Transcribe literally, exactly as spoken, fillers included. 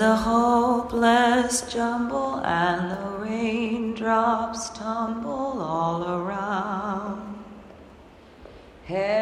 The hopeless jumble and the raindrops tumble all around. Hey,